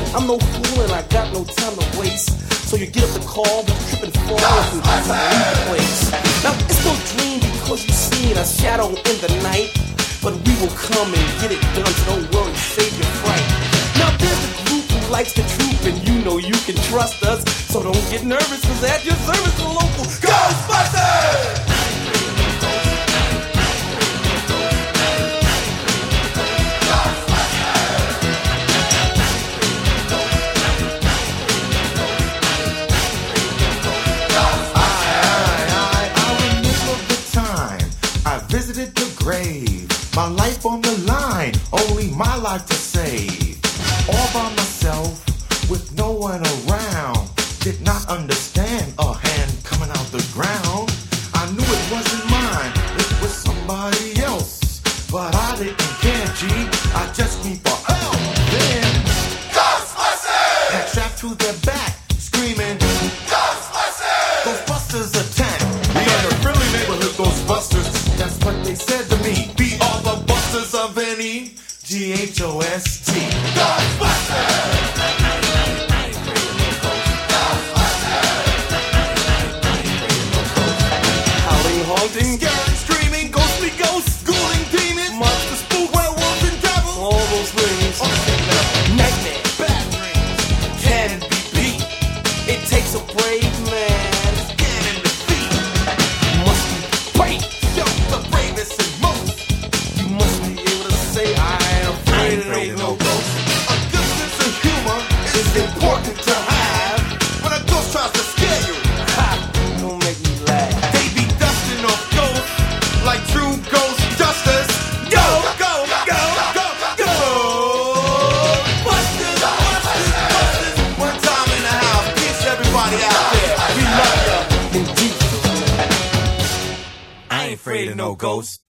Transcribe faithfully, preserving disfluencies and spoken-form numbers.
I'm no fool and I got no time to waste. So you get up the call, but you trip and fall and leave the place. Now it's no dream because you seen a shadow in the night, but we will come and get it done, so don't worry, save your fright. Now there's a group who likes the truth, and you know you can trust us, so don't get nervous, cause at your service the local Ghostbusters! Visited the grave, my life on the line, only my life to save. All by myself, with no one around. Did not understand a hand coming out the ground. I knew it wasn't mine, it was somebody else. But I didn't care, G, I just need for help. Then, Ghostbusters! Had strapped to their back, screaming, Ghostbusters! Ghostbusters attack! We are the friendly neighborhood Ghostbusters. That's what they said to me. We are the busters of any G H O S T. Ghostbusters! Howling, haunting, Scaring, screaming, ghostly ghosts, ghouling demons, monster spook, werewolves and devils, all those things. Nightmare, bad dreams, can be beat. It takes a brave man. scan in the feet. Must be brave. Yo, the bravest and most. You must be able to say I ain't afraid of Ain't no no ghost. ghost. A good sense of humor is important to have. When a ghost tries to scare you, Ha! Don't make me laugh. they be dusting off ghosts like true ghost dusters. Go, go, go, go, go! Busters, busters, busters. One time in the house, peace everybody out there. We love ya. Indeed. I ain't afraid of no ghosts.